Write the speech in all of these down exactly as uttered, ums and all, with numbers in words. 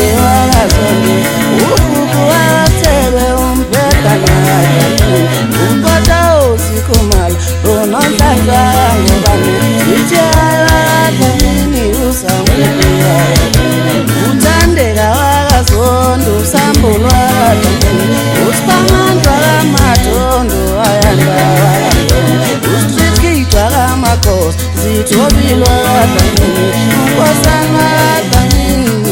wakazonde ububu wathebe umbedana umpata usikhumala unonhlanhla ngobane ithiyakadlamini usamkhulula uthandeka wakazonde usambulwa kadlamini usiphamandwa kamadondo ayanda ustrikidwa kamakhosi zithobilwa kadlamini unkosana kadlamini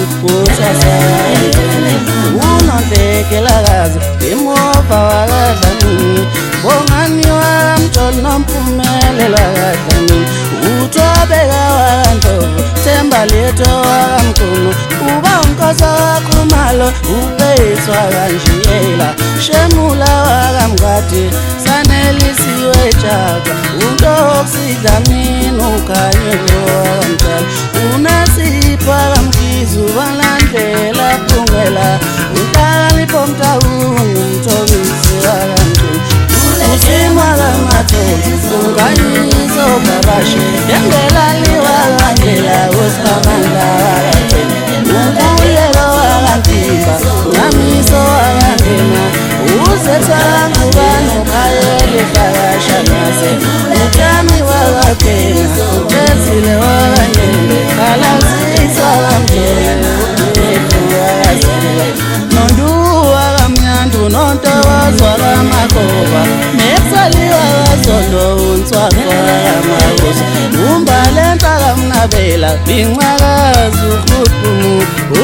ushasana unontekelakazi imova wakadlamini bongani wakamjoli nomphumelelo wakadlamini uthobeka wakandlovu themba letho wakamkhulu uba unkosi wakhumalo ubeyiswa kanjiyela shemula wakamngadi sanelisiwe jaka untosidlamini ukhanyelo wakamjala unasipho wakamkhizi ubalandlela phungela uhlakanipho mtawungu umthobisi wakamkhulu usimwa kamathonsi unganyiso babashe ngengelali wakandlela usiphamandla wakathela umbulelo wakantimba ngamiso wakangena uzethangubano khayeli hlakashanase utami wakathena uthezile wakangena khalazisa wakamthela utethu wakazela nondu wakamnyandu nontowazwa kamakhoba mesali wakazondo unswakwa kamakosi umbalenta kamnabela binxakazi ukhuthumu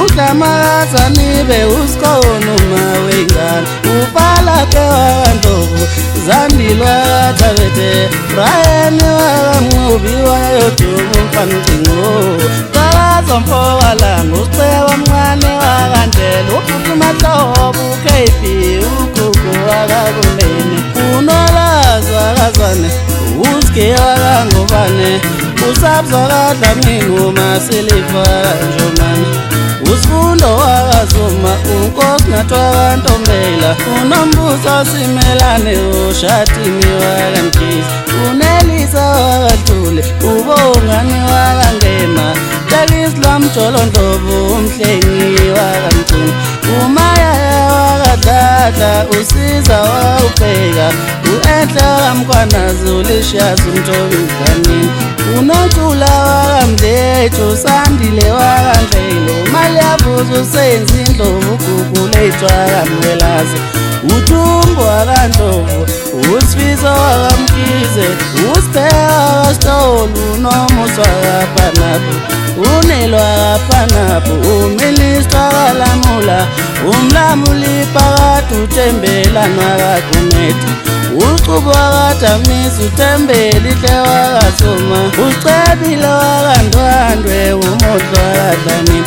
udlamakazanibe usikonu mawengane upalake wakandlovu zandilwa kathabethe brayani wakamnqubi wayodumu mfancingo kakazomfo walanga usiceba mncane wakandlela ufukumatlobo ukephi ugugu wakakuleni unolazi wakazane usike wakangubane usabza kadlamini umasilifa kanjomane usifundo wakazuma unkosi natwakantombela unombuso simelane ushatini wakamkhizi unelisa wakadlule ubongani wakangema takislamjolondlovu umhlengi wakamthungu umayaya wakadladla usiza wawubheka u-enhle wakamkhwanazi ulishazi umthobidlamini unontula wakamdlethu usandile wakandlelo maliyavuza usenza indlovu ugugulethu wakamwelazi uthumbo wakandlovu usifiso wakamkhize usibheka wakastolu unomusa wakaphanaphu unelwa wakaphanaphu uministra wakalamula umlamuli phakathi uthembelani wakagumethi ucubo wakadamisa uthembeli hle wakasoma ucebile wakandwandwe umondlo wakadlamini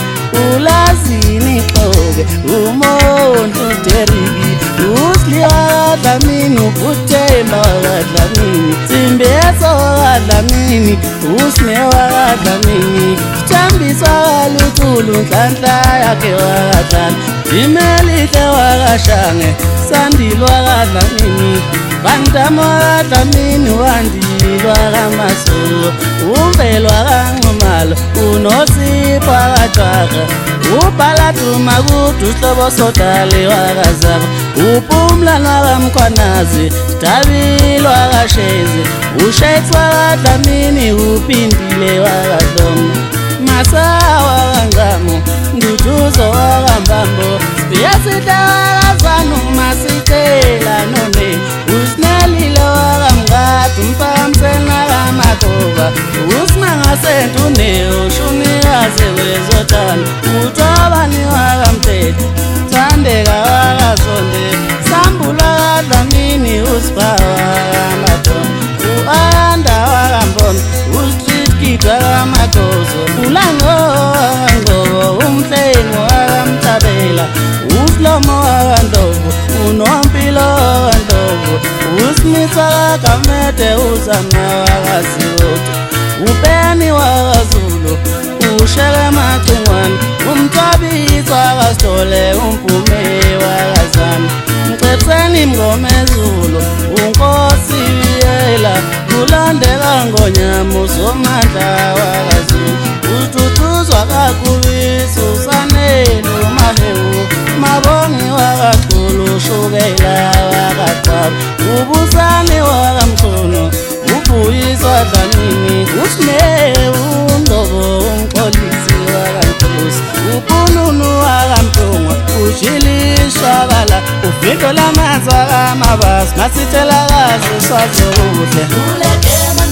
ulazini xoke umondlo uderiki usli wakadlamini ubuthemba wakadlamini simbeso wakadlamini usne wakadlamini sithambisa waluthulu nhlanhla yakhe wakadlala imelihle wakashange sandilwa kadlamini bantama wakadlamini wandilwa kamasolo umbelwa kanxumalo unosipho wakajwaka ubhaladuma kude usihlobo sodale wakazaba uphumlana wakamkhwanazi Dabil wakashezi ushayitsi wakadlamini uphindile wakadlomo masawa kangamu nduduzo wakambambo siyasita wakazanu masitela none usinalile wakamngadi mphamsena kamakhoba usinangasentune ushunikaze wezotana utobani wakamthetho thandeka wakazonde sambula kadlamini usibawa kamadongo u-anda wakambona usitrikidwa kamakhozo ulangowangobo umhlengo wakamtabela usilomo wakandlovu unompilo wakandlovu usimitsa kakamete uzama wakasiwoto upeni wakazulu ushele macingwane umtabisi wakasitole umphume wakazana mcebiseni mngomezulu unkosi biyela kulandeka ngonyama uzomandla wakazulu ututhuzwa kakubisi usanelu Jilishakala ufito lamanzi akamabasi masithelakazi usazokuhle